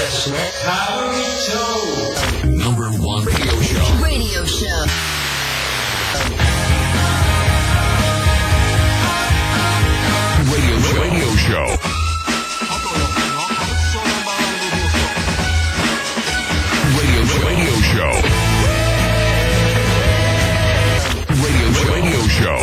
しの歌舞伎町 No.1 Radio Show Radio Show Radio Show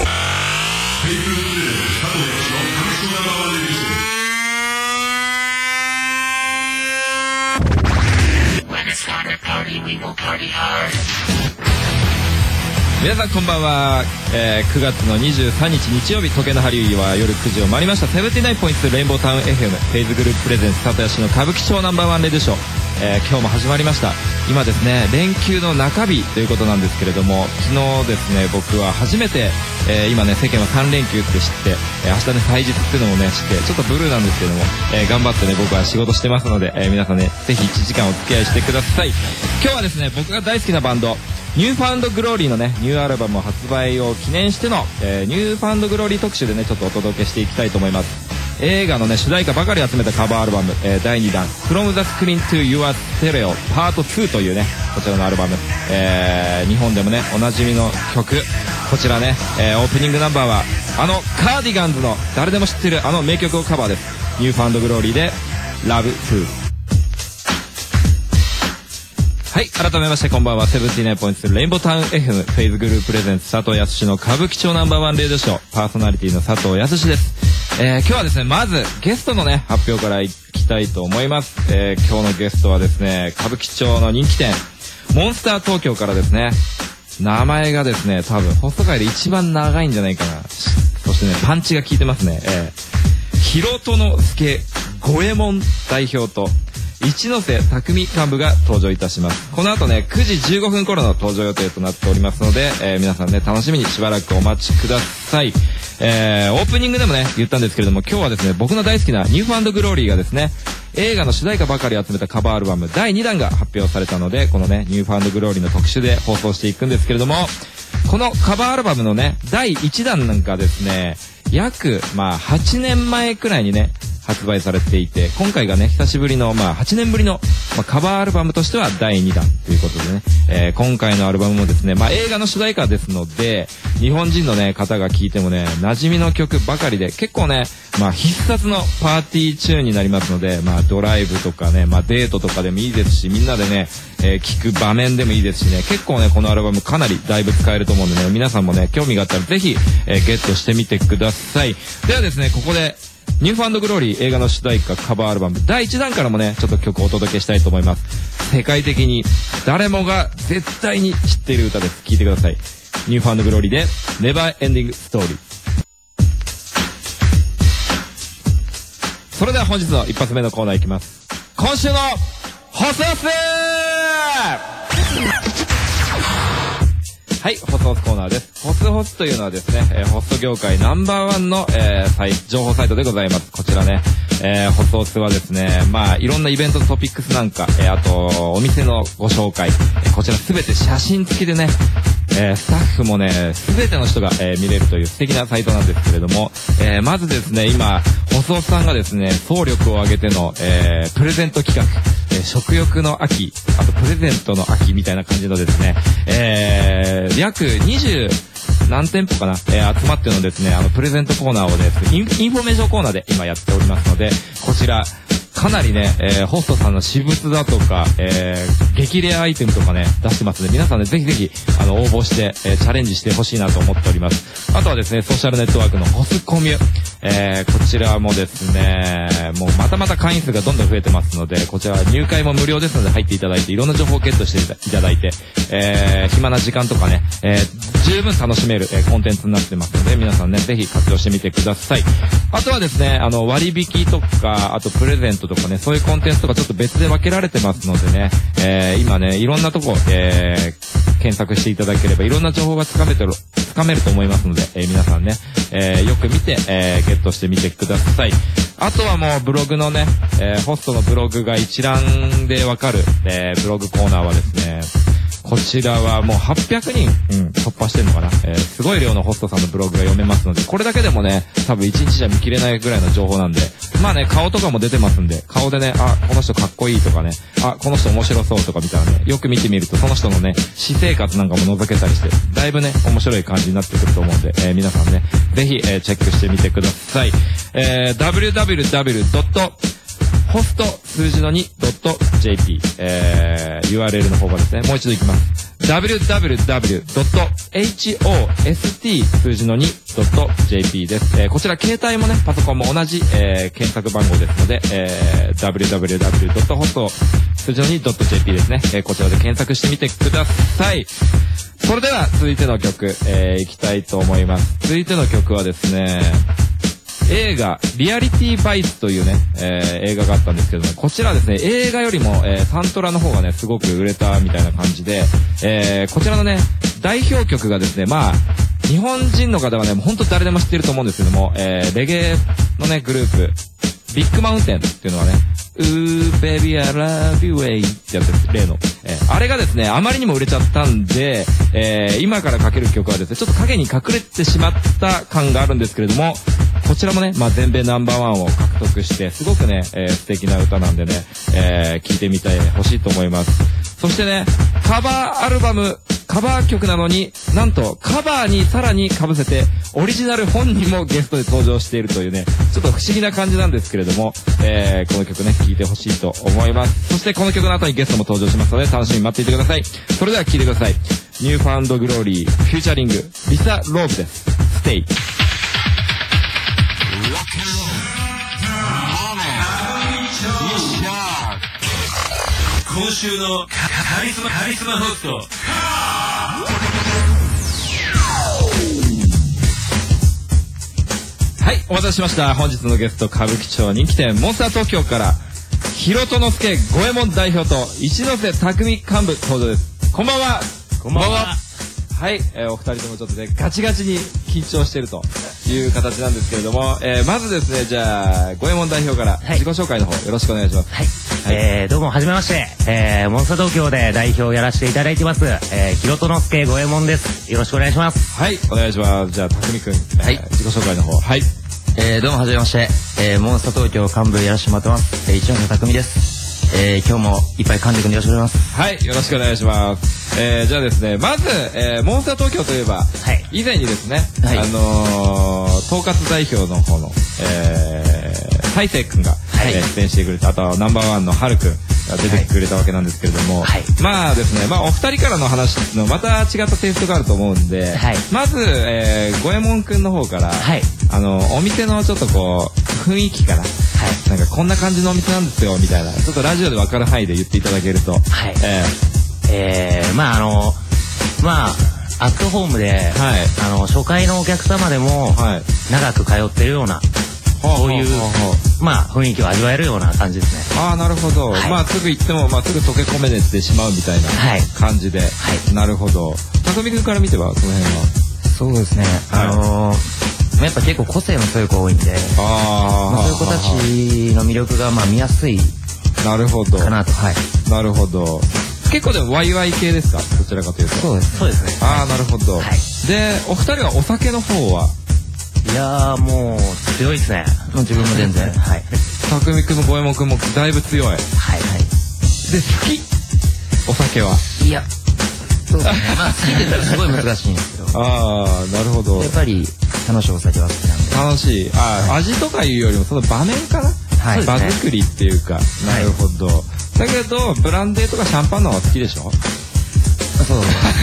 皆さんこんばんは、9月の23日日曜日、時計の針は夜9時を回りました。79.2レインボータウン FM フェイズグループプレゼンツ里吉の歌舞伎町ナンバーワンレディショー、今日も始まりました。今ですね、連休の中日ということなんですけれども、昨日ですね、僕は初めて、今ね、世間は3連休って知って、明日ね、祭日っていうのもね、知って、ちょっとブルーなんですけども、頑張ってね、僕は仕事してますので、皆さんね、ぜひ1時間お付き合いしてください。今日はですね、僕が大好きなバンド、ニューファウンドグローリーのね、ニューアルバム発売を記念しての、ニューファウンドグローリー特集でね、ちょっとお届けしていきたいと思います。映画のね、主題歌ばかり集めたカバーアルバム、第2弾 From the Screen to Your Stereo Part 2というね、こちらのアルバム、日本でもね、おなじみの曲、こちらね、オープニングナンバーはあのカーディガンズの誰でも知ってるあの名曲をカバーです。ニューファウンドグローリーで Love 2。はい、改めましてこんばんは。79.3レインボータウン FM フェイズグループプレゼンツ佐藤康の歌舞伎町ナンバーワンレディオショー、パーソナリティの佐藤康です。今日はですね、まずゲストのね、発表からいきたいと思います。今日のゲストはですね、歌舞伎町の人気店モンスター東京からですね、名前がですね、多分ホスト界で一番長いんじゃないかな。そしてね、パンチが効いてますね。ヒロトノスケ五右衛門代表と一ノ瀬匠幹部が登場いたします。この後ね、9時15分頃の登場予定となっておりますので、皆さんね、楽しみにしばらくお待ちください。オープニングでもね、言ったんですけれども、今日はですね、僕の大好きなニューファウンドグローリーがですね、映画の主題歌ばかり集めたカバーアルバム第2弾が発表されたので、このね、ニューファウンドグローリーの特集で放送していくんですけれども、このカバーアルバムのね、第1弾なんかですね、約、8年前くらいにね、発売されていて、今回がね、久しぶりの、8年ぶりの、カバーアルバムとしては第2弾ということでね、今回のアルバムもですね、映画の主題歌ですので、日本人のね、方が聴いてもね、馴染みの曲ばかりで、結構ね、必殺のパーティーチューンになりますので、ドライブとかね、デートとかでもいいですし、みんなでね、聴く場面でもいいですしね、結構ね、このアルバムかなりだいぶ使えると思うんでね、皆さんもね、興味があったらぜひ、ゲットしてみてください。ではですね、ここで、ニューファウンドグローリー映画の主題歌カバーアルバム第1弾からもね、ちょっと曲をお届けしたいと思います。世界的に誰もが絶対に知っている歌です。聴いてください。ニューファウンドグローリーで Never Ending Story。 それでは本日の一発目のコーナーいきます。今週のホスホスはい、ホスホスコーナーです。ホスホスというのはですね、ホスト業界ナンバーワンの、情報サイトでございます。こちらね、ホスホスはですね、いろんなイベントのトピックスなんか、あと、お店のご紹介、こちらすべて写真付きでね、スタッフもね、すべての人が、見れるという素敵なサイトなんですけれども、まずですね、今、ホスホスさんがですね、総力を挙げての、プレゼント企画、食欲の秋、あとプレゼントの秋みたいな感じのですね、約20何店舗かな、集まってのですね、プレゼントコーナーをですね、インフォメーションコーナーで今やっておりますので、こちら、かなりね、ホストさんの私物だとか、激レアアイテムとかね、出してますので、皆さんね、ぜひぜひ、応募して、チャレンジしてほしいなと思っております。あとはですね、ソーシャルネットワークのホスコミュ、こちらもですね、もうまたまた会員数がどんどん増えてますので、こちら入会も無料ですので入っていただいて、いろんな情報をゲットしていただいて、暇な時間とかね、十分楽しめる、コンテンツになってますので、皆さんね、ぜひ活用してみてください。あとはですね、割引とか、あとプレゼントとかね、そういうコンテンツとかちょっと別で分けられてますのでね、今ね、いろんなとこ、検索していただければいろんな情報がつかめると思いますので、皆さんね、よく見て、ゲットしてみてください。あとはもうブログのね、ホストのブログが一覧でわかる、ブログコーナーはですね、 こちらはもう800人、突破してるのかな、すごい量のホストさんのブログが読めますので、これだけでもね、多分1日じゃ見切れないぐらいの情報なんで、まあね、顔とかも出てますんで、顔でね、あ、この人かっこいいとかね、あ、この人面白そうとかみたいなね、よく見てみると、その人のね、私生活なんかも覗けたりして、だいぶね、面白い感じになってくると思うんで、皆さんね、ぜひ、チェックしてみてください。www.host 数字の 2.jp、URL の方がですね、もう一度いきます。www.host 数字の 2.jp です。こちら携帯もね、パソコンも同じ、検索番号ですので、www.host 数字の 2.jp ですね、こちらで検索してみてください。それでは続いての曲、いきたいと思います。続いての曲はですね、映画リアリティバイスというね、映画があったんですけども、こちらですね、映画よりも、サントラの方がねすごく売れたみたいな感じで、こちらのね代表曲がですね、まあ日本人の方はね本当誰でも知ってると思うんですけども、レゲエのねグループビッグマウンテンっていうのはね、ベビーアラビューウェイってやつです、例の、あれがですねあまりにも売れちゃったんで、今からかける曲はですねちょっと影に隠れてしまった感があるんですけれども、こちらもね、まあ、全米ナンバーワンを獲得して、すごくね、素敵な歌なんでね、聴いてみてほしいと思います。そしてね、カバー曲なのに、なんとカバーにさらに被せて、オリジナル本人もゲストで登場しているというね、ちょっと不思議な感じなんですけれども、この曲ね、聴いてほしいと思います。そしてこの曲の後にゲストも登場しますので、楽しみに待っていてください。それでは聴いてください。ニューファンドグローリー、フューチャリング、リサ・ローブです。ステイ。 今週のカリスマホスト。 はい、お待たせしました。本日のゲスト、歌舞伎町人気店モンスター東京からヒロトノスケ五右衛門代表と一ノ瀬匠幹部登場です。こんばんは。 こんばんは。 はい、お二人ともちょっとねガチガチに緊張しているという形なんですけれども、まずですね、じゃあ五右衛門代表から自己紹介の方よろしくお願いします。 はい、どうもはじめまして、モンスター東京で代表をやらせていただいてます、ヒロトノスケ五右衛門です。よろしくお願いします。 はい、お願いします。じゃあ匠くん、はい、自己紹介の方。はい、 どうもはじめまして、モンスター東京幹部やらせてもらってます、一ノ瀬匠です。今日もいっぱい噛んでくんでよろしくお願いします。 はい、よろしくお願いします。じゃあですね、まず、モンスター東京といえば、 はい、 以前にですね、 はい、 統括代表の方の、大成くんが、 はい、 出演してくれた、あとナンバーワンのはるくんが出てくれたわけなんですけれども、 はい、 まあですね、まあお二人からの話のまた違ったテイストがあると思うんで、 はい、 まず、五右衛門くんの方から、 はい、 お店のちょっとこう雰囲気から、はい、なんかこんな感じのお店なんですよみたいな、ちょっとラジオで分かる範囲で言っていただけると、はい、 まあまあアットホームで、はい、初回のお客様でも、はい、長く通ってるような、そういうまあ雰囲気を味わえるような感じですね。 ああ、なるほど、はい、まあすぐ行っても、まあ、すぐ溶け込めてしまうみたいな感じで、はい、なるほど。匠君から見てはその辺は。 そうですね、やっぱ結構個性の強い子多いんで、そういう子たちの魅力がまあ見やすいなるほどかなと。はい、 なるほど。結構でもワイワイ系ですか、どちらかというと。 そうですね。 ああ、なるほど、はい、でお二人はお酒の方は。 いやーもう強いですね。 もう自分も全然はい。 匠君も五右衛門君もだいぶ強い。はいはい。で好きお酒は。 いやそうですね、まあ好きって言ったらすごい難しいんですけどああ、なるほど。 やっぱり楽しいお酒は好きなんで。 楽しい。はい、味とかいうよりもその場面かな、はい、場作りっていうか、はい、なるほど。だけどブランデーとかシャンパンの方が好きでしょ。 そう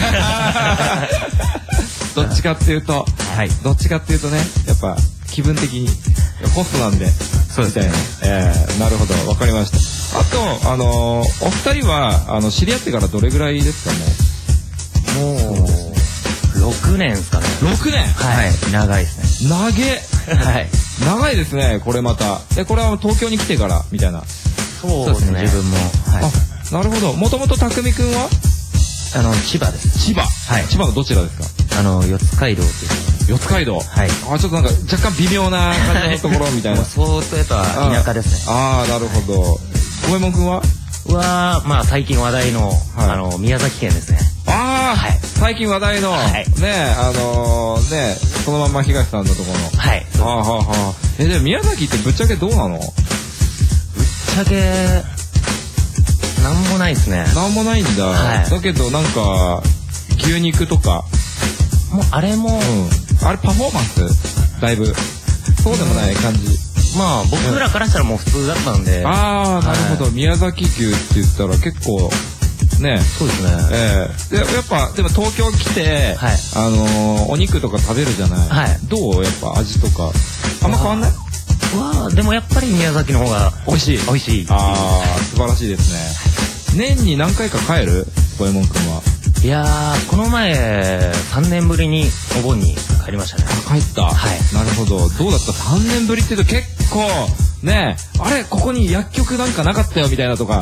どっちかっていうと、はい、どっちかっていうとね、やっぱ気分的にホストなんで、そうですね。なるほど、わかりました。あとお二人は知り合ってからどれぐらいですかね。 もう6年ですかね。 6年。 はい。長いですね。 長い。はい。長いですね。これまた。これは東京に来てからみたいな。 そうですね。自分も。 はい。あ、なるほど。もともと匠くんは千葉です。 千葉。はい。千葉のどちらですか。 四街道っていう。 四街道。はい。あ、ちょっとなんか若干微妙な感じのところみたいな。 相当やっぱ田舎ですね。 ああ、なるほど。五右衛門くんはまあ最近話題の宮崎県ですね。 ああ、最近話題の、ね、そのまま東さんのところの。 はい。 はあはあはあ。でも宮崎ってぶっちゃけどうなの？ ぶっちゃけ、なんもないですね。 なんもないんだ。だけどなんか、牛肉とか。 もうあれも、 あれパフォーマンスだいぶ。そうでもない感じ。 まあ僕らからしたらもう普通だったんで。 ああ、なるほど。宮崎牛って言ったら結構、ね。 そうですね。 でやっぱでも東京来て、お肉とか食べるじゃない。どうやっぱ味とかあんま変わんない？ でもやっぱり宮崎の方が美味しい。 美味しい。 ああ、素晴らしいですね。年に何回か帰る？五右衛門くんは。 いやー、この前3年ぶりにお盆に帰りましたね。 帰った。はい。なるほど。どうだった？3年ぶりって言うと結構ね、あれここに薬局なんかなかったよみたいなとか。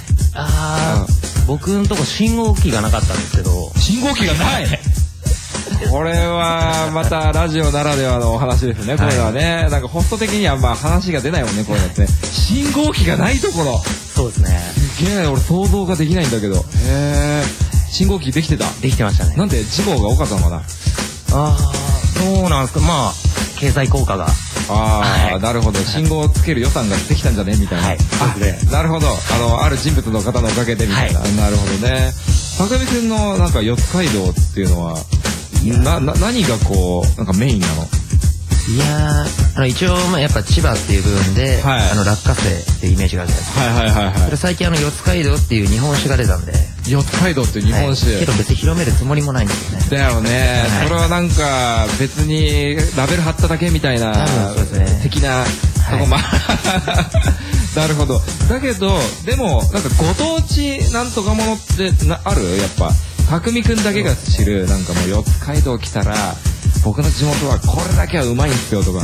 僕んとこ信号機がなかったんですけど。 信号機がないこれはまたラジオならではのお話ですね。これはね、なんかホスト的にはまあ話が出ないもんね、こういうのってね。信号機がないところ。 そうですね。 すげえ、俺想像ができないんだけど。へえ。信号機できてた？ できてましたね。 なんで事故が多かったのかな？ そうなんですか。まあ経済効果が。 なるほど。信号をつける予算ができたんじゃねみたいな。なるほど。ある人物の方のおかげでみたいな。なるほどね。坂上くんのなんか四街道っていうのは何がこうなんかメインなの？ いやー、一応やっぱ千葉っていう部分で、落花生っていうイメージがあるじゃないですか。それ最近四街道っていう日本酒が出たんで。 四街道っていう日本酒。 けど別に広めるつもりもないんですよね。 だよね。それはなんか別にラベル貼っただけみたいな的なとこも。なるほど。だけどでもなんかご当地なんとかものってある？やっぱ匠くんだけが知るなんかもう四街道来たら。僕の地元はこれだけはうまいんですよとか。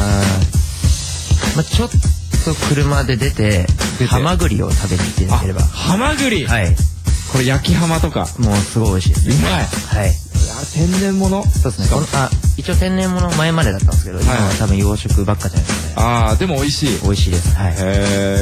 ちょっと車で出てハマグリを食べに行っていただければ。 ハマグリ。 はい。 これ焼きハマとか。 もうすごい美味しいです。 うまい。 はい。 天然物？ そうですね。一応天然物前までだったんですけど、今は多分養殖ばっかじゃないですかね。 でも美味しい。 美味しいです。はい。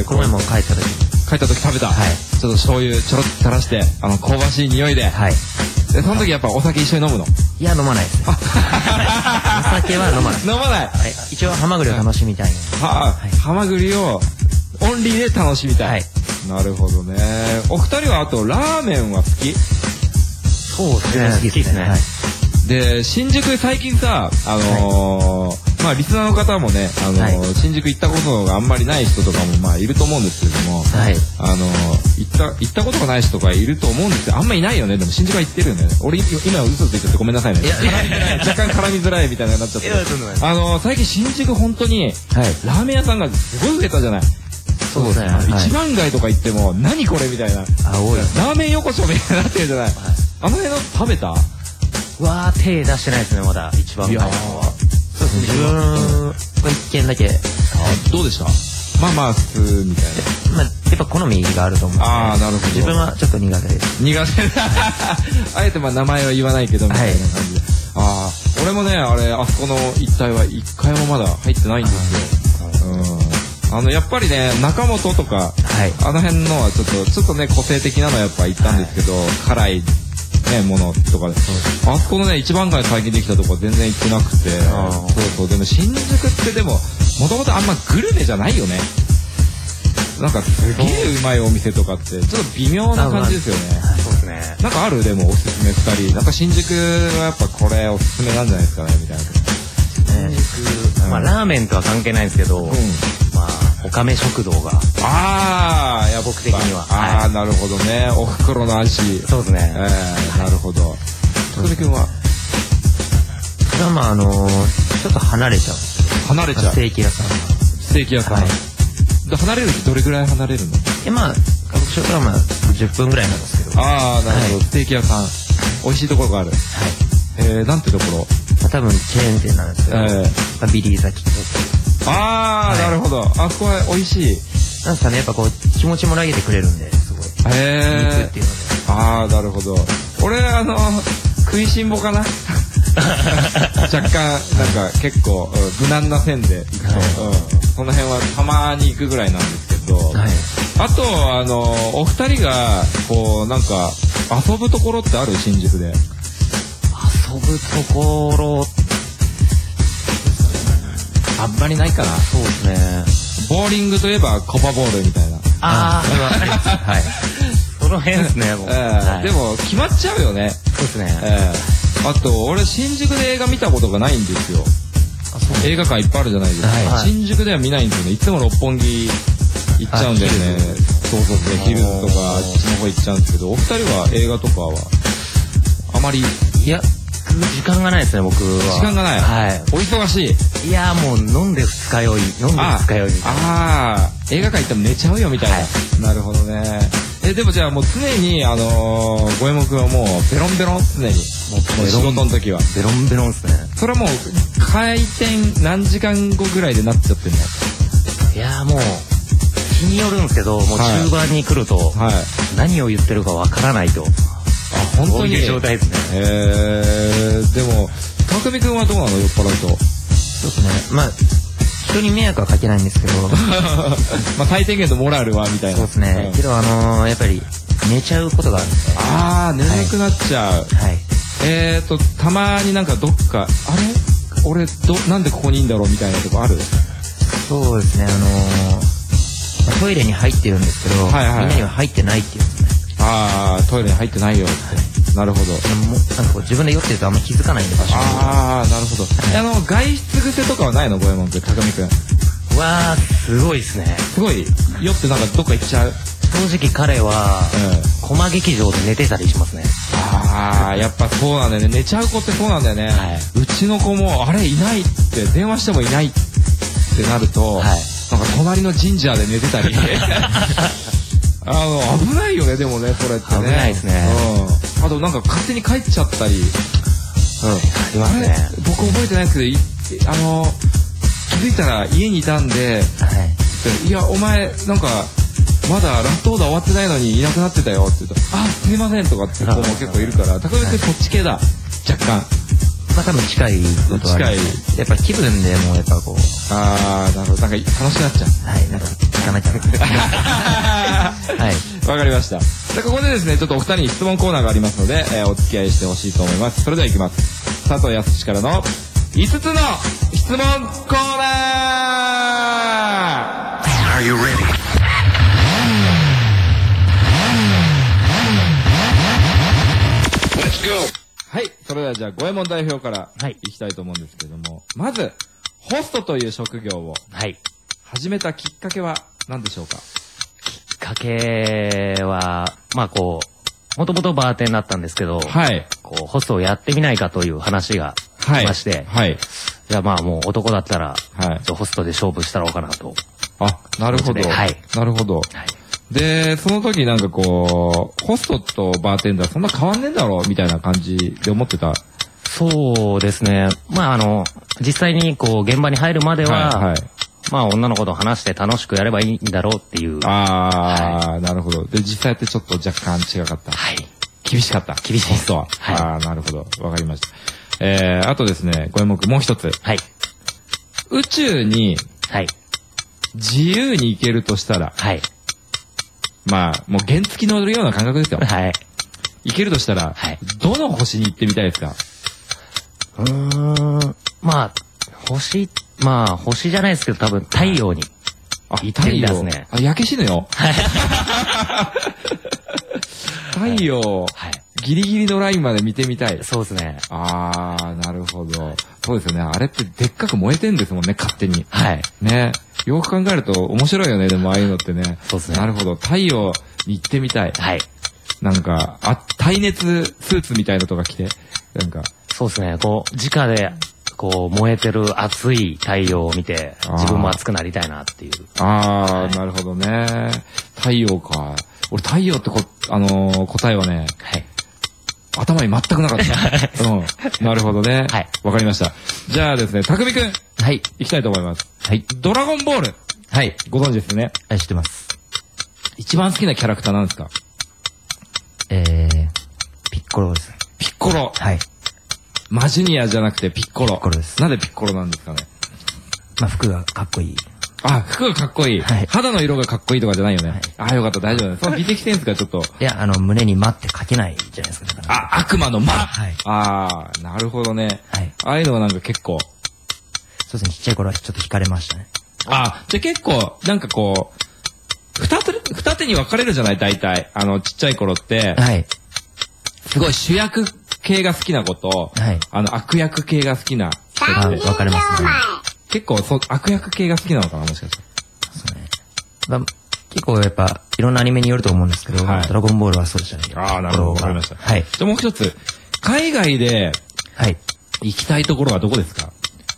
この前も帰った時食べた。はい。ちょっと醤油ちょろっと垂らして香ばしい匂いで。はい。でその時やっぱお酒一緒に飲むの？ いや飲まないです。お酒は飲まない。 飲まない。 一応ハマグリを楽しみたい。 ハマグリをオンリーで楽しみたい。なるほどね。お二人はあとラーメンは好き？ そうですね。好きですね。 で新宿最近さまあリスナーの方もね新宿行ったことがあんまりない人とかもまあいると思うんですけれども、行ったことがない人がいると思うんですけどあんまいないよね。でも新宿は行ってるよね。俺今は嘘ついててごめんなさいね。若干絡みづらいみたいになっちゃって。最近新宿本当にラーメン屋さんがすごい増えたじゃない。 そうですね。 一番街とか行っても何これみたいな。ラーメン横丁みたいになってるじゃない。あの辺の食べた？ 手出してないですねまだ一番街の方は。 そうですね。自分は一軒だけ。 どうでした？まあ普通みたいな。 やっぱ好みがあると思う。 なるほど。 自分はちょっと苦手です。 苦手。あえて名前は言わないけどみたいな感じで。俺もねあそこの一帯は一回もまだ入ってないんですよ。やっぱりね中本とかあの辺のはちょっとね個性的なのやっぱ行ったんですけど辛いものとかであそこのね一番街最近できたとこ全然行ってなくて。そうでも新宿ってでももともとあんまグルメじゃないよね。なんかすげえうまいお店とかってちょっと微妙な感じですよね。 そうですね。 なんかあるでもおすすめ2人なんか新宿はやっぱこれおすすめなんじゃないですかねみたいな。 新宿ラーメンとは関係ないんですけどおかめ食堂が僕的にはなるほどね。おふくろの味。 そうですね。 なるほど。とみくんはちょっと離れちゃう。ステーキ屋さん。 ステーキ屋さん。離れるってどれぐらい離れるの？ 歌舞伎町から10分ぐらいなんですけど。 なるほど。ステーキ屋さん美味しいところがある。なんてところ？ 多分チェーン店なんですけどビリーザキット。 なるほど。あそこは美味しい。 なんですかねやっぱ気持ちもらげてくれるんですごい。肉っていうので。 なるほど。俺食いしん坊かな。若干なんか結構無難な線で行くと、その辺はたまに行くぐらいなんですけど、あとお二人がこうなんか遊ぶところってある？新宿で。 遊ぶところ、 あんまりないかな。 そうですね。ボーリングといえばコパボールみたいな。 はい。その辺ですね、もう。 でも、決まっちゃうよね。 そうですね。 あと、俺、新宿で映画見たことがないんですよ。映画館いっぱいあるじゃないですか。新宿では見ないんですよね。いつも六本木行っちゃうんだよね。そうそうそう。ヒルズとか、あっちの方行っちゃうんですけど、お二人は映画とかは、あまり。 いや、時間がないですね、僕は。 時間がない。はい。お忙しい。 いや、もう飲んで二日酔い。みたいな。 映画館行っても寝ちゃうよみたいな。なるほどね。でもじゃあもう常に、五右衛門くんはもうベロンベロン常に。もう仕事の時は。 ベロンベロンっすね。 それはもう、開店何時間後ぐらいでなっちゃってんの？ いや、もう、日によるんですけど、もう中盤に来ると、何を言ってるかわからないと。 本当に。 そういう状態ですね。 でも、匠くんはどうなの？酔っ払うと。 そうですね。まあ、人に迷惑はかけないんですけど。 まあ、最低限のモラルは、みたいな。 そうですね。けど、やっぱり、寝ちゃうことがあるんですね。 寝なくなっちゃう。はい。たまになんかどっか、あれ俺、なんでここにいんだろうみたいなとこある？ そうですね、トイレに入ってるんですけど、みんなには入ってないっていうんですね。 トイレに入ってないよって。なるほど。 なんかこう自分で酔ってるとあんま気づかないんで、場所に。 なるほど。外出癖とかはないの？五右衛門って、匠くん。 すごいですね。 すごい酔ってなんかどっか行っちゃう？ 正直彼は、コマ劇場で寝てたりしますね。 やっぱそうなんだよね。寝ちゃう子ってそうなんだよね。うちの子も、あれいないって電話してもいないってなると、なんか隣の神社で寝てたり。危ないよね、でもね、それってね。 危ないですね。 あとなんか勝手に帰っちゃったり。 ありますね。 僕覚えてないですけど、気づいたら家にいたんで、いや、お前、なんか、まだラストオーダー終わってないのにいなくなってたよって言うと、すいませんとかって子も結構いるから、匠くんそっち系だ、若干。 まあ多分近いことはあります。やっぱ気分でもうやっぱこう。 なるほど。なんか楽しくなっちゃう。 はい、なんか聞かなきゃ。 はい。わかりました。で、ここでですね、ちょっとお二人に質問コーナーがありますので、お付き合いしてほしいと思います。それでは行きます。佐藤康からの5つの質問コーナー Are you ready? はい。それではじゃあ、五右衛門代表からいきたいと思うんですけども、まず、ホストという職業を始めたきっかけは何でしょうか？ きっかけは、まあこう、もともとバーテンだったんですけど、こうホストをやってみないかという話が来まして、じゃあまあもう男だったら、ホストで勝負したろうかなと。 なるほど。なるほど。で、その時なんかこう、ホストとバーテンダーそんな変わんねえんだろうみたいな感じで思ってた。 そうですね。まあ実際にこう現場に入るまでは、まあ女の子と話して楽しくやればいいんだろうっていう。 なるほど。で、実際やってちょっと若干違かった。厳しかった。 厳しい。 ホストは。なるほど。わかりました。あとですね、五右衛門くんもう一つ。宇宙に、自由に行けるとしたら、まあ、もう原付き乗るような感覚ですよ。行けるとしたら、どの星に行ってみたいですか？ まあ、星じゃないですけど、多分太陽に行ってみたいですね。 焼け死ぬよ。太陽、ギリギリのラインまで見てみたい。 そうですね。 なるほど。そうですよね。あれってでっかく燃えてんですもんね、勝手に。ね。よく考えると面白いよね、でもああいうのってね。 そうですね。 なるほど。太陽に行ってみたい。なんか、耐熱スーツみたいなのとか着て、なんか。 そうですね。こう、直で、こう、燃えてる熱い太陽を見て、自分も熱くなりたいなっていう。 なるほどね。太陽か。俺、太陽って答えはね、頭に全くなかった。なるほどね。わかりました。じゃあですね、匠くん。行きたいと思います。ドラゴンボール。ご存知ですね。 知ってます。 一番好きなキャラクターなんですか？ ピッコロです。 ピッコロ。マジュニアじゃなくてピッコロ。 ピッコロです。 なんでピッコロなんですかね？ まあ、服がかっこいい。 あ、服がかっこいい。 はい肌の色がかっこいいとかじゃないよね。あ、よかった、大丈夫だ。その美的センスがちょっと。 いや、胸に「ま」って書けないじゃないですか。だからあ、悪魔の魔。 はいああ、なるほどね。 はいああいうのはなんか結構。 そうですね、ちっちゃい頃はちょっと惹かれましたね。 あ、じゃあ結構、なんかこう、二手に分かれるじゃない、大体。ちっちゃい頃って、 はい。 すごい主役系が好きな子と、 はい悪役系が好きな人って、 分かれますね。 結構悪役系が好きなのかな、もしかしたら。 そうね。まあ結構やっぱ、いろんなアニメによると思うんですけど、 はいドラゴンボールはそうでしたね。 ああ、なるほど、わかりました。 はい。 じゃあもう一つ、海外ではい。 行きたいところはどこですか？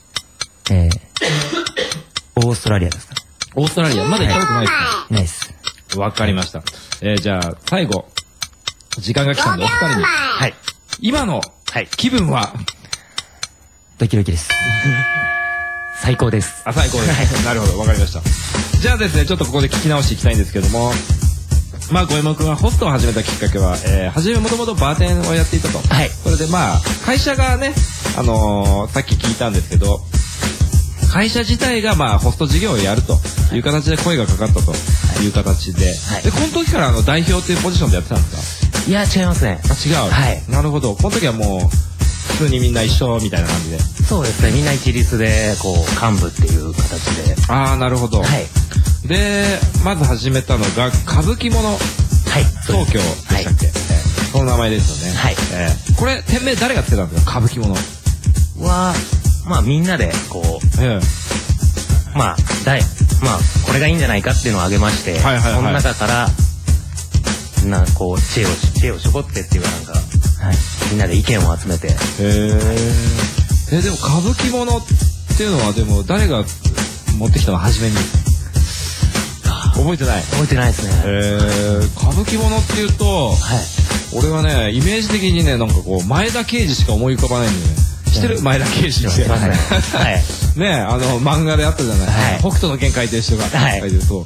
オーストラリアですかね。 オーストラリア。まだ行ったことないですか？ いないです。 わかりました。じゃあ、最後、時間が来たんでお二人に、 はい。 今の気分は、 ドキドキです。最高です。 あ、最高です。なるほど、わかりました。じゃあですね、ちょっとここで聞き直していきたいんですけども、まあ、小山くんはホストを始めたきっかけは、初めもともとバーテンをやっていたと。 はいそれでまあ、会社がね、さっき聞いたんですけど、会社自体がまあ、ホスト事業をやるという形で声がかかったという形で、 はいで、この時から代表というポジションでやってたんですか？ いや、違いますね。 あ、違う。 はいなるほど。この時はもう、普通にみんな一緒みたいな感じで。 そうですね。みんな一律で、こう、幹部っていう形で。 ああ、なるほど。 はい。 で、まず始めたのが、歌舞伎者はい。 東京でしたっけ？その名前ですよね。 はいこれ、店名誰がつけたんですか？歌舞伎者。 は、まあみんなで、こう、まあ、これがいいんじゃないかっていうのを挙げまして、 はいはいはいその中から、こう、知恵を絞ってっていうかなんか、みんなで意見を集めて。 でも歌舞伎者っていうのは、でも誰が持ってきたの初めに。覚えてない。 覚えてないですね。 歌舞伎者っていうと、 はい。 俺はね、イメージ的にね、なんかこう、前田慶次しか思い浮かばないんだよね。知ってる？前田慶次って。 はい。 ね、漫画であったじゃない。 はい北斗の拳書いてる人が。 はい書いてるそう。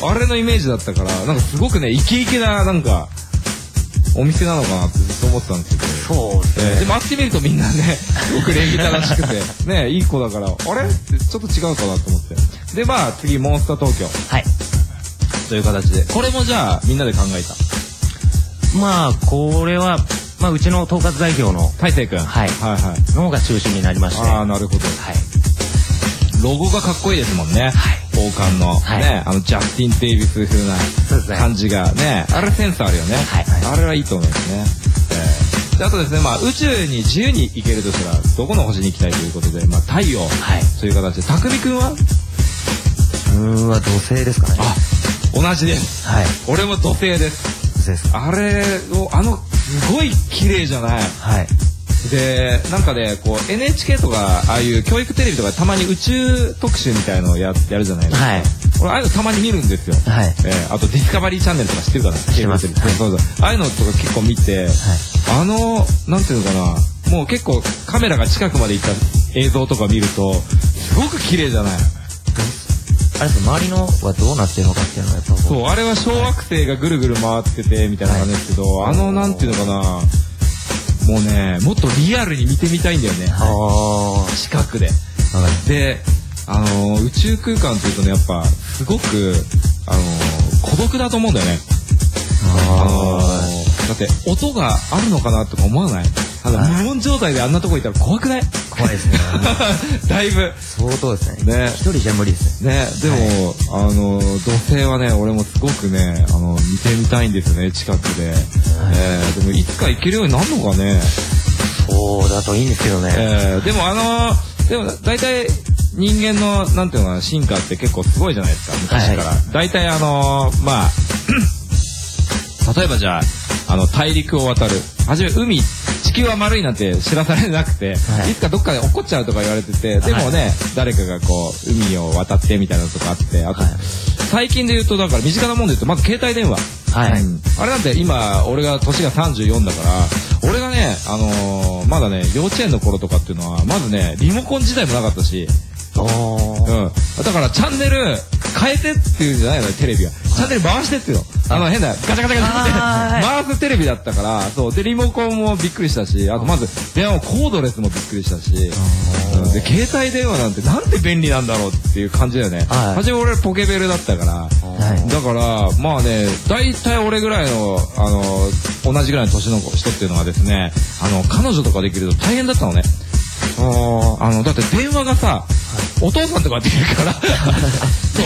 あれのイメージだったから、なんかすごくね、イケイケな、なんか、お店なのかなってずっと思ってたんですけど。 そうですね。 でも会ってみるとみんなね、すごく礼儀正しくて、ね、いい子だから、あれってちょっと違うかなと思って。で、まあ、次、モンスター東京。 はい。 という形で。これもじゃあ、みんなで考えた。 まあ、これは、まあ、うちの統括代表の、 大成くん。 はいはいはい。 の方が中心になりまして。 ああ、なるほど。 はい。 ロゴがかっこいいですもんね。 はい。 王冠の。 はいね、ジャスティン・デイビス風そうですねな感じがね。あれセンスあるよね。 はいあれはいいと思いますね。であとですね、まあ、宇宙に自由に行けるとしたら、どこの星に行きたいということで、まあ、太陽という形で、匠くんはは土星ですかね。 あ、同じです。 はい。 俺も土星です。 土星ですか。 あれを、すごい綺麗じゃない。 はい。 で、なんかね、こう、NHK とか、ああいう教育テレビとかでたまに宇宙特集みたいのをやるじゃないですか。 はい。 俺、ああいうのたまに見るんですよ。 はい。 あとディスカバリーチャンネルとか知ってるかな？知ってますそう。ああいうのとか結構見て、なんていうのかな、もう結構カメラが近くまで行った映像とか見ると、すごく綺麗じゃない？ あれです、周りのはどうなってるのかっていうのはやっぱそう、あれは小惑星がぐるぐる回ってて、みたいな感じですけど、なんていうのかな、もうね、もっとリアルに見てみたいんだよね。近くで。で、宇宙空間っていうとね、やっぱ、すごく、孤独だと思うんだよね。だって、音があるのかなとか思わない？無音状態であんなとこいたら怖くない？ 怖いですね。 だいぶ。 相当ですね。 ね。 一人じゃ無理ですね。 ね、でも、土星はね、俺もすごくね、見てみたいんですよね、近くで。でも、いつか行けるようになるのかね。 そうだといいんですけどね。 でも大体、人間の、なんていうのかな、進化って結構すごいじゃないですか、昔から。大体まあ、例えばじゃあ、大陸を渡る。はじめ、地球は丸いなんて知らされなくて、いつかどっかで落っこっちゃうとか言われてて、でもね、誰かがこう、海を渡ってみたいなのとかあって、あと、最近で言うと、だから身近なもんで言うと、まず携帯電話。あれなんて今、俺が年が34だから、俺がね、まだね、幼稚園の頃とかっていうのは、まずね、リモコン自体もなかったし、 だからチャンネル変えてっていうんじゃないのテレビが。チャンネル回してっていうの。変なガチャガチャガチャって回すテレビだったから、そう。で、リモコンもびっくりしたし、あとまず電話もコードレスもびっくりしたし、で、携帯電話なんてなんて便利なんだろうっていう感じだよね。初め俺ポケベルだったから、だから、まあね、大体俺ぐらいの、同じぐらいの年の人っていうのはですね、彼女とかできると大変だったのね。だって電話がさ、お父さんとかできるからそう、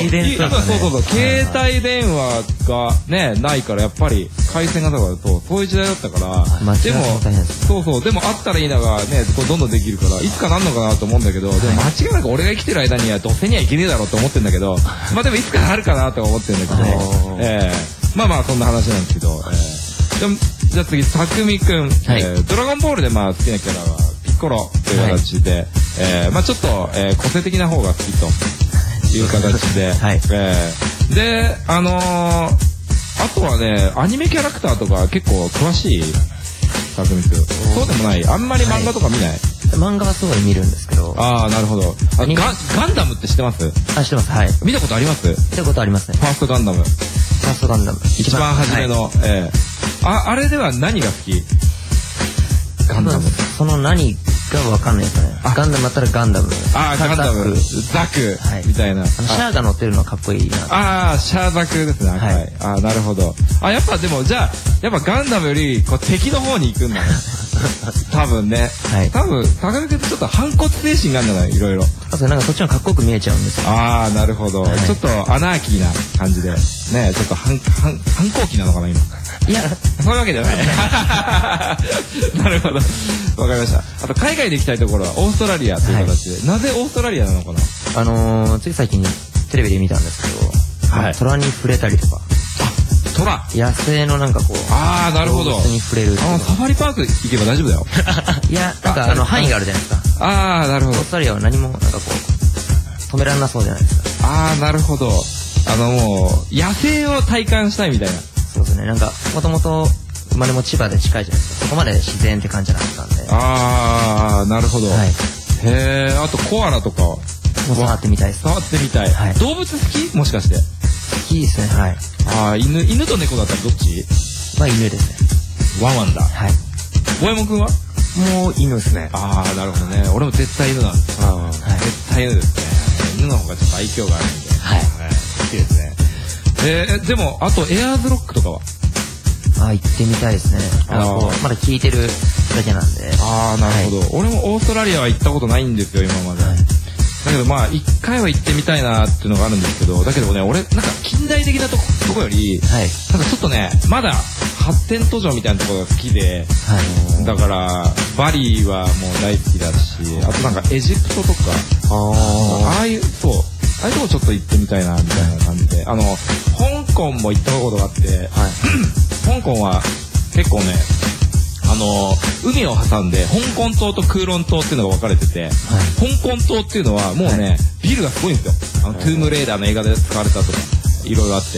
携帯電話がね、ないからやっぱり回線がとかだと、そういう時代だったから、でも、でもあったらいいながね、どんどんできるから、いつかなんのかなと思うんだけど、でも間違いなく俺が生きてる間にはどうせにはいけねえだろうと思ってんだけど、まあでもいつかなるかなと思ってんだけど、まあまあそんな話なんですけど、じゃあ次、たくみくん、ドラゴンボールでまあ好きなキャラは、ピッコロという形で、まあちょっと、個性的な方が好きという形で、で、あとはね、アニメキャラクターとか結構詳しいたくみくん。そうでもない。あんまり漫画とか見ない？ 漫画はすごい見るんですけど。 なるほど。ガンダムって知ってます？ 知ってます。はい。 見たことあります？ 見たことありますね。 ファーストガンダム。一番初めの、あれでは何が好き？ガンダム。 その何がわかんないですね。ガンダムだったらガンダム。 ガンダム。ザクみたいな。 シャアが乗ってるのはかっこいいな。 シャアザクですね。はい。なるほど。やっぱでもじゃあやっぱガンダムよりこう敵の方に行くんだね。多分ね。多分高見君ってちょっと反骨精神があるんじゃない？いろいろ。 なんかそっちのかっこよく見えちゃうんですよ。 なるほど。ちょっとアナーキーな感じでね、ちょっと反抗期なのかな今。いや、そういうわけじゃない。なるほど。わかりました。あと海外で行きたいところはオーストラリアという形で、なぜオーストラリアなのかな？ つい最近テレビで見たんですけど、虎に触れたりとか。 虎？ 野生のなんかこう、 なるほど。 動物に触れる。 サファリパーク行けば大丈夫だよ。 いや、なんか範囲があるじゃないですか。 なるほど。 オーストラリアは何もなんかこう、止められなそうじゃないですか。なるほど。もう、野生を体感したいみたいな。 そうですね。なんか、もともと、生まれも千葉で近いじゃないですか。そこまで自然って感じじゃなかったんで。 なるほど。あとコアラとかは触ってみたいです。 触ってみたい。動物好き？もしかして。 好きですね。はい。 犬と猫だったらどっち？ 犬ですね。 ワンワンだ。はい。ボエモン君は？ もう犬ですね。 なるほどね。俺も絶対犬なんですよ。絶対犬ですね。犬の方がちょっと愛嬌があるんで。好きですね。でも、あとエアーズロックとかは？ 行ってみたいですね。まだ聞いてるだけなんで。 なるほど。俺もオーストラリアは行ったことないんですよ、今まで。だけどまあ、一回は行ってみたいなっていうのがあるんですけど、だけどね、俺、なんか近代的なとこより、なんかちょっとね、まだ発展途上みたいなところが好きで、だから、バリはもう大好きだし、あとなんかエジプトとか、ああいうとこちょっと行ってみたいな、みたいな感じで、香港も行ったことがあって、香港は結構ね、海を挟んで香港島と空論島っていうのが分かれてて、香港島っていうのはもうね、ビルがすごいんですよ。トゥームレーダーの映画で使われたとかいろいろあって、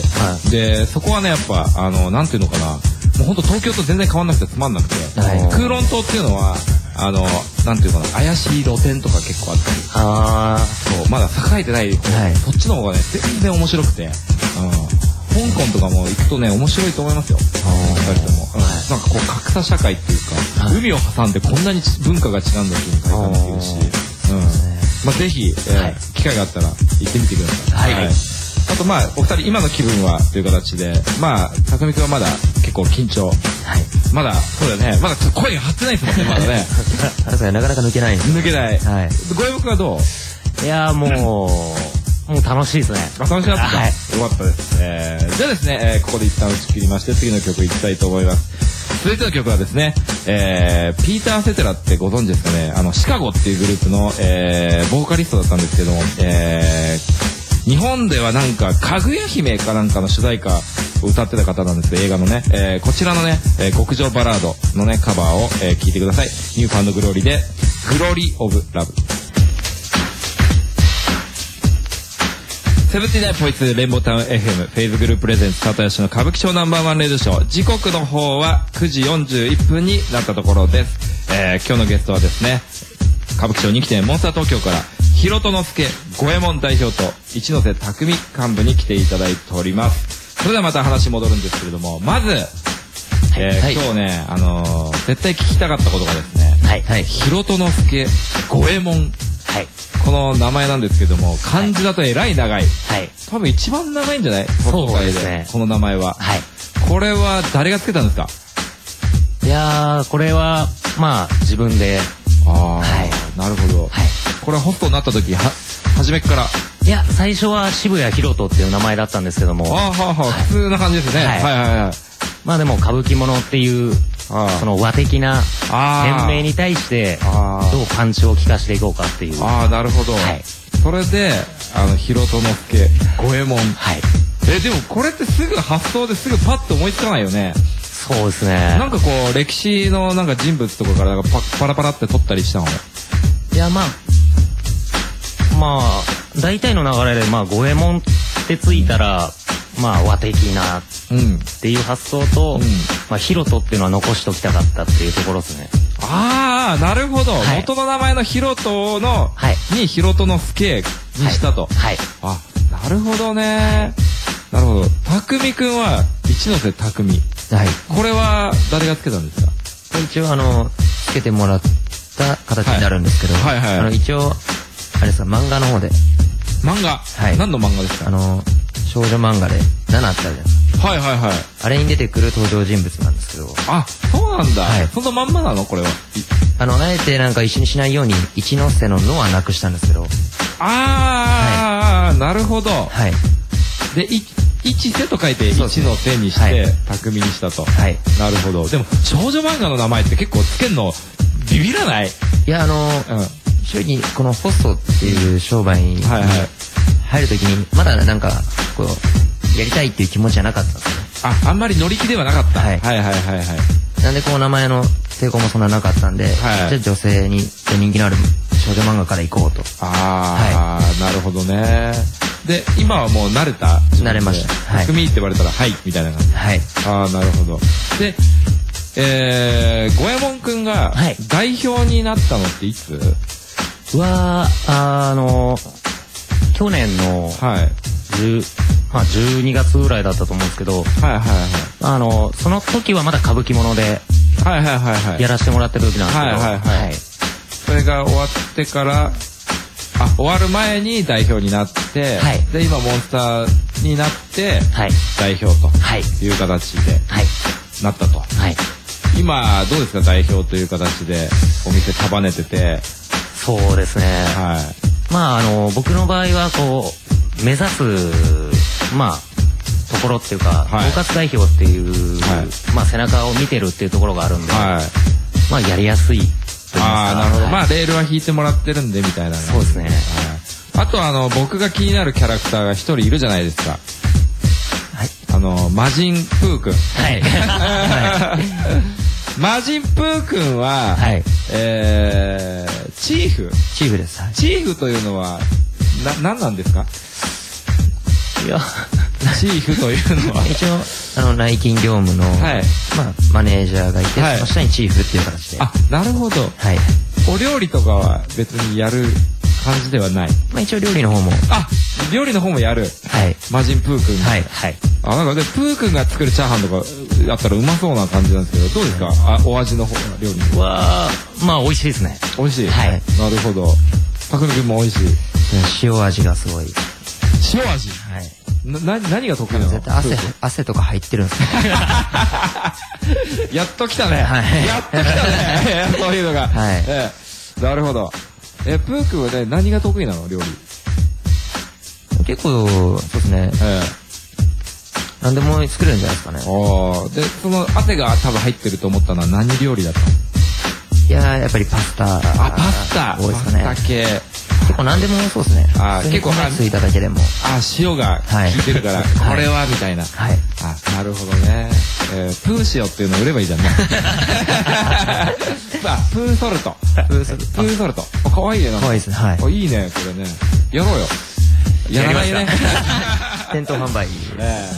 でそこはねやっぱなんていうのかな、もうほんと東京と全然変わんなくてつまんなくて、空論島っていうのはなんていうかな、怪しい露店とか結構あったり、そうまだ栄えてない方、そっちの方がね全然面白くて、香港とかも行くとね面白いと思いますよ。2人とも、なんかこう格差社会っていうか、海を挟んでこんなに文化が違うんだっていうのを体感できるし、まあぜひ機会があったら行ってみてください。あとまあお二人今の気分はという形で、まあたくみくんはまだ結構緊張、まだそうだよね、まだ声が張ってないですもんね、まだね。 確かになかなか抜けない。 抜けない。ごえぼくはどう？ いやもう楽しいですね。 楽しかった。よかったです。じゃあですね、ここで一旦打ち切りまして次の曲いきたいと思います。続いての曲はですね、ピーター・セテラってご存知ですかね。シカゴっていうグループの、ボーカリストだったんですけども、日本ではなんかかぐや姫かなんかの主題歌を歌ってた方なんですよ、映画のね。こちらのね、極上バラードのねカバーを、聴いてください。ニューファンドグローリーでグローリー・オブ・ラブ。79.2レインボータウン FM フェイズグループレゼンツ佐藤義の歌舞伎町ナンバーワンレイドショー、時刻の方は9時41分になったところです。今日のゲストはですね、歌舞伎町人気店モンスター東京からひろとのすけ五右衛門代表と一ノ瀬匠幹部に来ていただいております。それではまた話戻るんですけれども、まず、今日ね、絶対聞きたかったことがですね、ひろとのすけ五右衛門、この名前なんですけども、漢字だとえらい長い、多分一番長いんじゃない？ そうですね。 この名前は。これは誰がつけたんですか？ いやー、これはまあ自分で。 なるほど。これはホストになった時初めっから。 いや、最初は渋谷ひろとっていう名前だったんですけども。 普通な感じですね。 まあでも歌舞伎者っていうその和的な店名に対してどうパンチを効かしていこうかっていう。 なるほど。それでひろとのすけ五右衛門。でもこれってすぐ発想ですぐパッと思いつかないよね。 そうですね。 なんかこう歴史のなんか人物とかからなんかパラパラって取ったりしたの？ いや、まあ大体の流れで五右衛門ってついたらまあ和的なっていう発想と、ひろとっていうのは残しときたかったっていうところですね。 なるほど。元の名前のひろとのにひろとのすけにしたと。なるほどね。なるほど。たくみくんは一ノ瀬たくみ。これは誰がつけたんですか？ 一応つけてもらった形になるんですけど、一応あれですか、漫画の方で。 漫画？何の漫画ですか？ 少女漫画で7ってあるじゃないですか。あれに出てくる登場人物なんですけど。 そうなんだ。そのまんまなのこれは。 あえてなんか一緒にしないように一ノ瀬の「の」はなくしたんですけど。 なるほど。で一瀬と書いて一の瀬にして匠にしたと。なるほど。でも少女漫画の名前って結構つけんのビビらない？ いや正直このホストっていう商売に入るときにまだなんかこうやりたいっていう気持ちじゃなかったんですよね。 あんまり乗り気ではなかった。 なんでこう名前の成功もそんななかったんで、じゃあ女性に人気のある少女漫画から行こうと。 なるほどね。で今はもう慣れた？ 慣れました。 匠って言われたらはいみたいな感じ。なるほど。で五右衛門くんが代表になったのっていつ？ 去年の12月ぐらいだったと思うんですけど、その時はまだ歌舞伎者でやらせてもらってる時なんですけど、 それが終わってから終わる前に代表になって、で今モンスターになって代表という形でなったと。今どうですか、代表という形でお店束ねてて。 そうですね。僕の場合はこう目指すところっていうか、包括代表っていう背中を見てるっていうところがあるんで、やりやすい。 なるほど。レールは引いてもらってるんでみたいな。 そうですね。 あと僕が気になるキャラクターが一人いるじゃないですか。魔人プーくん。魔人プーくんはチーフです。 チーフというのは何なんですか？ いや、 チーフというのは一応内勤業務のマネージャーがいて、その下にチーフっていう形で。 なるほど。お料理とかは別にやる感じではない？ 一応料理の方も。 料理の方もやる。魔人プーくん。なんかでプーくんが作るチャーハンとかあったらうまそうな感じなんですけど、どうですか？お味の方料理は美味しいですね。 美味しい。なるほど。たくみくんも美味しい。 塩味がすごい。 塩味？何が得意なの？ 絶対汗とか入ってるんですね。 やっと来たね。やっと来たね。そういうのが。なるほど。プーくんはね、何が得意なの？料理。 結構そうですね。何でも作れるんじゃないですかね。 で、その汗が多分入ってると思ったのは何料理だったの？ いややっぱりパスタ。 パスタ多いですかね。パスタ系。 結構何でもそうですね。 結構ついただけでも。 塩が効いてるから、これはみたいな。なるほどね。プー塩っていうのを売ればいいじゃんね。プーソルト。プーソルト。かわいいね。 かわいいですね。 いいね、これね。やろうよ。やらないね。 店頭販売。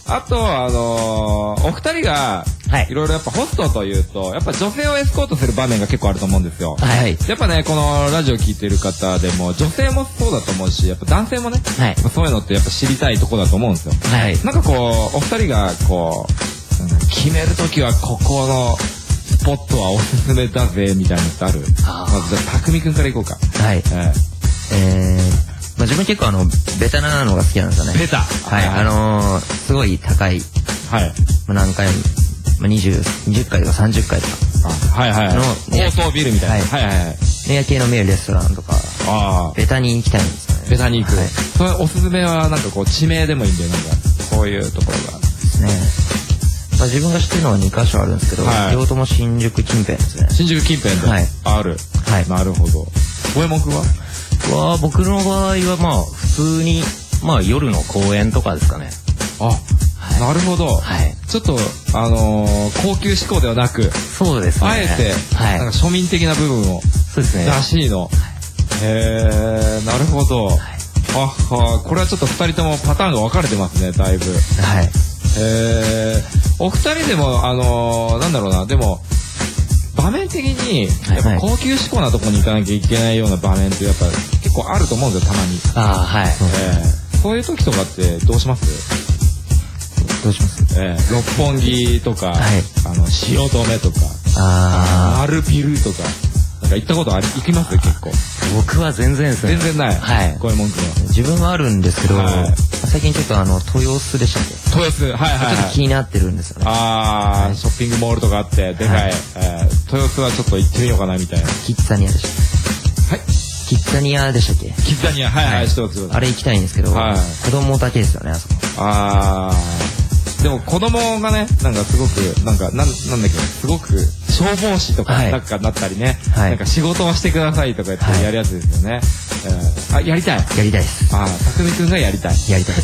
あと、お二人が、いろいろやっぱホストというと、やっぱ女性をエスコートする場面が結構あると思うんですよ。 はい。 やっぱね、このラジオ聞いてる方でも、女性もそうだと思うし、やっぱ男性もね、そういうのってやっぱ知りたいとこだと思うんですよ。はい。なんかこう、お二人がこう、決めるときはここのスポットはおすすめだぜ、みたいなのってある？まずじゃあ、たくみくんからいこうか。 はい。自分結構ベタなのが好きなんですよね。 ベタ。 はい。すごい高い。はい。何回も、20回とか30回とか。 はいはい。高層ビルみたいな。はいはいはい。 夜景の見えるレストランとか、ベタに行きたいんですよね。 ベタに行く。それおすすめはなんかこう地名でもいいんだよ、なんかこういうところが。 ですね。自分が知ってるのは2カ所あるんですけど、両方とも新宿近辺ですね。 新宿近辺である。はい。なるほど。五右衛門くんは？ 僕の場合はまあ普通にまあ夜の公園とかですかね。 なるほど。ちょっと高級志向ではなく、 そうですね。 あえてなんか庶民的な部分を出しの。なるほど。これはちょっと2人ともパターンが分かれてますね、だいぶ。はい。お二人でもなんだろうな、でも場面的にやっぱ高級志向なところに行かなきゃいけないような場面ってやっぱ結構あると思うんですよ、たまに。はい。そういう時とかってどうします？ どうします？ 六本木とか、汐留とか、丸ビルとか、なんか行ったこと行きます？結構。 僕は全然ですね。 全然ない。はい。五右衛門くんは。 自分はあるんですけど、最近ちょっと豊洲でしたっけ？ 豊洲、はいはい。 ちょっと気になってるんですよね。 ショッピングモールとかあって、でかい。豊洲はちょっと行ってみようかなみたいな。 キッザニアでしたっけ？はい。キッザニアでしたっけ？ キッザニア、はいはい、知ってます。 あれ行きたいんですけど、子供だけですよね、あそこ。 でも子供がね、なんかすごく、なんだっけ、すごく消防士とかなんかなったりね、なんか仕事をしてくださいとか言ってやるやつですよね。やりたい？ やりたいです。 たくみくんがやりたい。 やりたいです。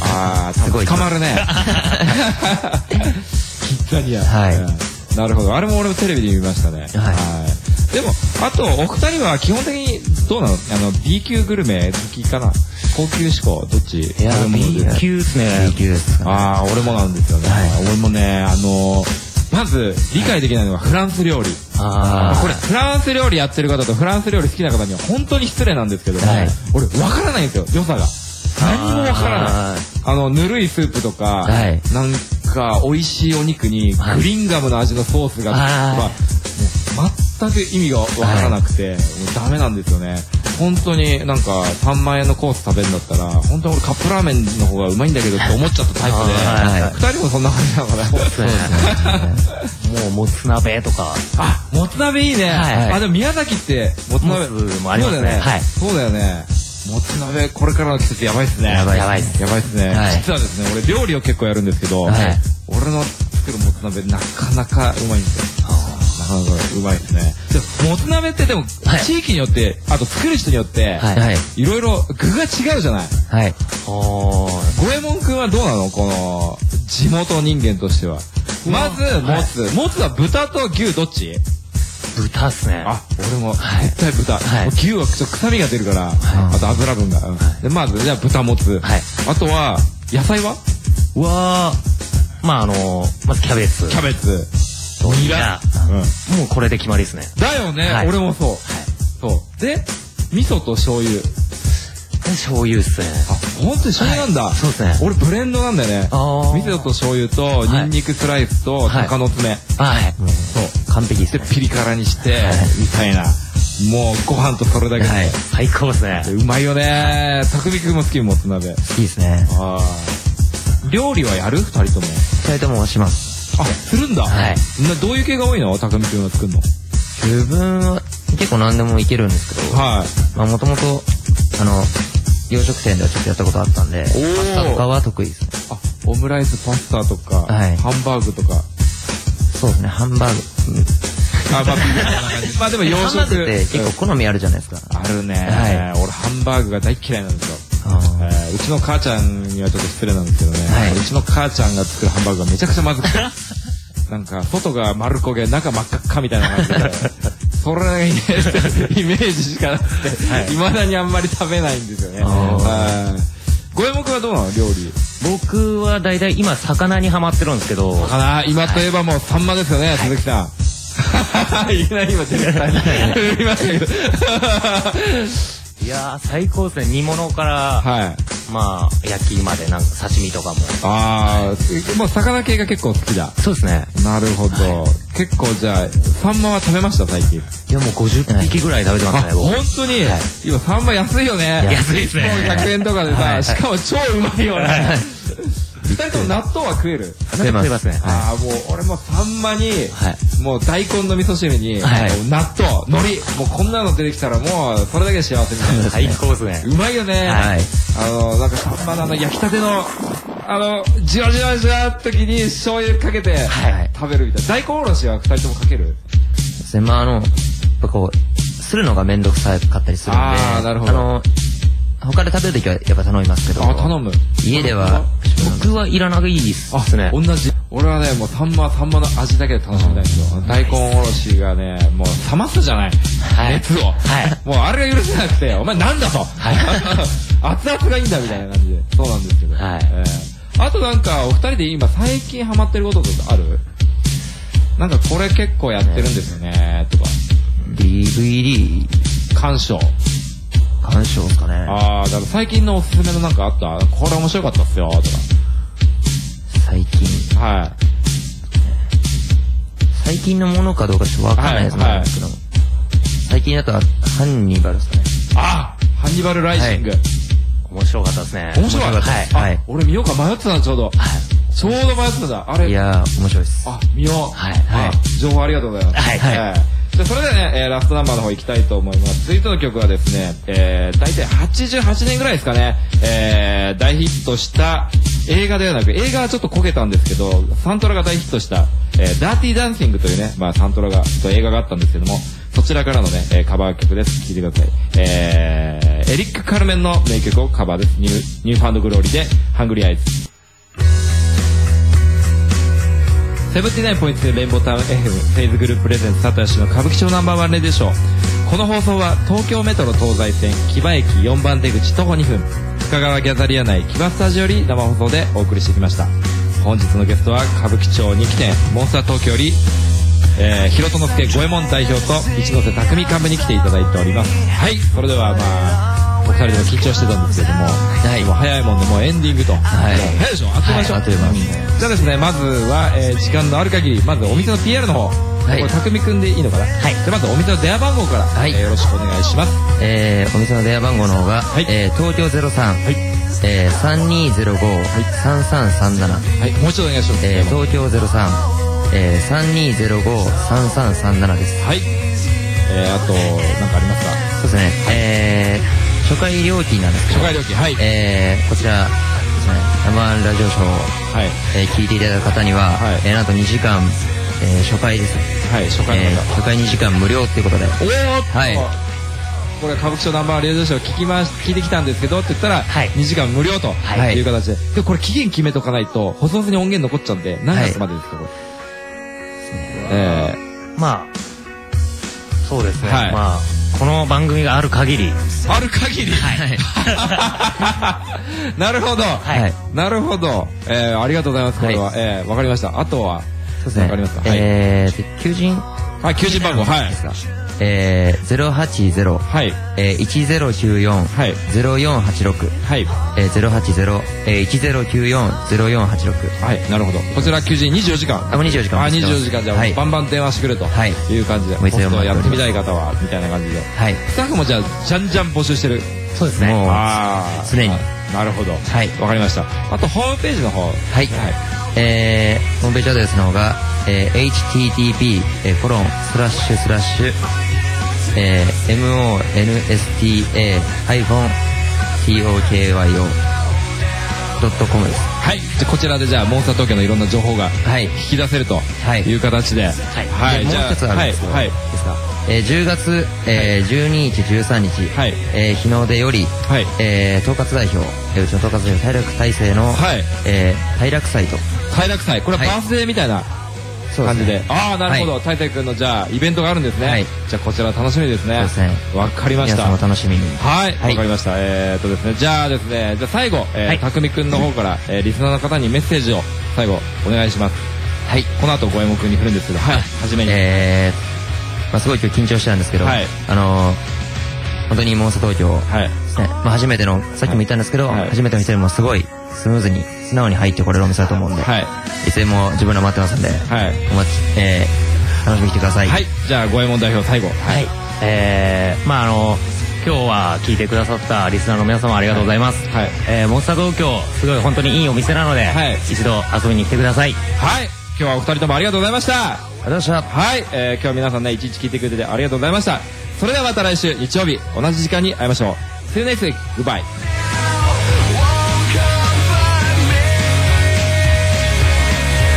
すごい。捕まるね。キッザニア。はい。なるほど。あれも俺もテレビで見ましたね。はい。でも、あと、お二人は基本的にどうなの？B 級グルメ好きかな？高級志向どっち？ いや、B 級ですね。 B 級です。 俺もなんですよね。俺もね、まず理解できないのがフランス料理。これフランス料理やってる方とフランス料理好きな方には本当に失礼なんですけども、俺分からないんですよ、良さが。何も分からない。ぬるいスープとか、なんか美味しいお肉にグリンガムの味のソースが全く意味が分からなくて、もうダメなんですよね。本当になんか3万円のコース食べるんだったら本当に俺カップラーメンの方がうまいんだけどって思っちゃったタイプで、2人もそんな感じなのかな。 もうもつ鍋とか。 もつ鍋いいね。でも宮崎ってもつ鍋もありますね。 そうだよね。もつ鍋これからの季節やばいっすね。やばいっすね。実はですね、俺料理を結構やるんですけど、俺の作るもつ鍋なかなかうまいんですよ。なかなかうまいですね。でももつ鍋ってでも地域によって、あと作る人によっていろいろ具が違うじゃない。はい。五右衛門くんはどうなの？この地元人間としては。まずもつは豚と牛どっち？ 豚っすね。 俺も絶対豚。牛はちょっと臭みが出るから、あと油分が。でまずじゃあ豚もつ。あとは野菜は？ まずキャベツ。ニラ。もうこれで決まりですね。 だよね。俺もそう。そう。で味噌と醤油。 醤油っすね。 本当に醤油なんだ。 そうですね。 俺ブレンドなんだよね。味噌と醤油とニンニクスライスと鷹の爪。 そう。完璧ですね。 ピリ辛にしてみたいな。もうご飯とそれだけで最高ですね。 うまいよね。たくみくんも好き？もつ鍋。 好きですね。 料理はやる？2人とも。 2人ともします。 するんだ。どういう系が多いの？たくみくんは作るの？ 自分は結構何でもいけるんですけど、もともと洋食店ではちょっとやったことあったんで、パスタとかは得意ですね。 オムライス、パスタとか、ハンバーグとか。 そうですね、ハンバーグ。 まあでも洋食って結構好みあるじゃないですか。 あるね。俺ハンバーグが大嫌いなんですよ。うちの母ちゃんにはちょっと失礼なんですけどね、うちの母ちゃんが作るハンバーグがめちゃくちゃまずくて、なんか外が丸焦げ中真っ赤っかみたいな感じで、それがイメージしかなくて、未だにあんまり食べないんですよね。 五右衛門くんはどうなの料理？ 僕は大体今魚にハマってるんですけど。 魚、今といえばもうサンマですよね、鈴木さん。いきなり今絶対に振りましたけど。 いやー最高ですね。煮物から、まあ焼きまでなんか刺身とかも。 ああ、もう魚系が結構好きだ。 そうですね。 なるほど。結構じゃあサンマは食べました最近？ いやもう50匹ぐらい食べてますね。 本当に？今サンマ安いよね。 安いですね。 もう100円とかでさ、しかも超うまいよね。二人とも納豆は食える？ 食えますね。 ああ、もう俺もサンマに、もう大根の味噌汁に、納豆、海苔、もうこんなの出てきたらもうそれだけで幸せみたいな。 最高ですね。 うまいよね。なんかサンマの焼きたてのじわじわじわっときに醤油かけて食べるみたいな。大根おろしは二人ともかける？ まあやっぱこうするのがめんどくさかったりするんで。 ああ、なるほど。 他で食べるときはやっぱ頼みますけど。 あ、頼む。 家では僕はいらないですね。 同じ。俺はね、もうサンマの味だけで楽しみたいんですよ。大根おろしがね、もう冷ますじゃない。熱を。もうあれが許せなくて、お前なんだと。熱々がいいんだみたいな感じで。そうなんですけど。あとなんかお二人で今最近ハマってることとかある？なんかこれ結構やってるんですよねとか。 DVD 鑑賞ですかね。 ああ、だから最近のおすすめのなんかあった？これ面白かったっすよとか。 最近。最近のものかどうかちょっとわかんないですけど。最近だとハンニバルですかね。 あ、ハンニバルライジング。 面白かったですね。 面白かった。はい。俺見ようか迷ってたのちょうど。ちょうど迷ってた。あれ。 いやー面白いです。 あ、見よう。情報ありがとうございます。じゃあそれでね、ラストナンバーの方行きたいと思います。続いての曲はですね、大体88年ぐらいですかね、大ヒットした映画ではなく、映画はちょっと焦げたんですけど、サントラが大ヒットした、ダーティーダンシングというね、まあサントラが、映画があったんですけども、そちらからのね、カバー曲です。聴いてください。エリック・カルメンの名曲をカバーです。ニューファンドグローリーで、ハングリーアイズ。79.2 レインボータウン FM フェイズグループプレゼンツ佐藤の歌舞伎町ナンバーワンレディショー。この放送は東京メトロ東西線木場駅4番出口徒歩2分深川ギャザリア内木場スタジオより生放送でお送りしてきました。本日のゲストは歌舞伎町2期店モンスター東京より、広戸之助五右衛門代表と一ノ瀬匠幹部に来ていただいております。はい、それではまあお二人でも緊張してたんですけども、もう早いもんでもうエンディングと。早いでしょ、あっという間でしょ。じゃあですね、まずは、時間のある限りまずお店の PR の方、これ匠くんでいいのかな。じゃあまずお店の電話番号から、よろしくお願いします。 お店の電話番号の方が、東京03、3205-3337。 はい、もう一度お願いします。 東京03、3205-3337です。 はい。あと何かありますか？ そうですね。初回料金なんですけど、 初回料金、はい。 こちらですね、生ラジオショーを、聞いていただく方には、なんと2時間、初回ですね。 はい、初回の方。 初回2時間無料っていうことで。はい。 これ歌舞伎町ナンバーレディオショー聞いてきたんですけどって言ったら、2時間無料という形で。で、これ期限決めとかないと、放送に音源残っちゃうんで、何月までですか、これ。 まあ、そうですね。まあ、この番組がある限り。 ある限り。なるほど。なるほど。ありがとうございます。これは。わかりました。あとは、 そうですね。 わかりますか？ 求人。 はい、求人番号。はい。 080。はい。1094。はい。0486。はい。080-1094-0486。 はい。なるほど。こちら求人24時間。 24時間。 24時間じゃあ、バンバン電話してくれという感じで。ポストやってみたい方は、みたいな感じで。はい。スタッフもじゃあ、じゃんじゃん募集してる。 そうですね。 常に。 なるほど。はい。わかりました。あと、ホームページの方。はい。 ホームページアドレスの方が、monsta-tokyo.com です。 はい。じゃあこちらでじゃあモンスター東京のいろんな情報が引き出せるという形で。はい。 もう一つあるんですけど。はい。ですか。10月12日13日、日の出より、統括代表、うちの統括代表、体楽大生の、体楽祭と。 体楽祭、これはバースデーみたいな。 感じで。ああ、なるほど。大勢君のじゃあイベントがあるんですね。じゃあこちら楽しみですね。 そうですね。 わかりました。 皆さんも楽しみに。 はい、わかりました。ですね、じゃあ最後、たくみくんの方から、リスナーの方にメッセージを最後お願いします。はい。この後五右衛門くんに振るんですけど、はい。はじめに。 すごい今日緊張してたんですけど、本当にモンスター東京ですね。初めての、さっきも言ったんですけど、初めての人にもすごいスムーズに素直に入ってこれるお店だと思うんで、いつでも自分ら待ってますんで、楽しみに来てください。 はい。じゃあ五右衛門代表最後。 はい。今日は聞いてくださったリスナーの皆様ありがとうございます。モンスター東京すごい本当にいいお店なので、一度遊びに来てください。 はい。今日はお二人ともありがとうございました。 ありがとうございました。 はい。今日は皆さんね、いちいち聞いてくれてありがとうございました。それではまた来週日曜日同じ時間に会いましょう。See you next week. Goodbye.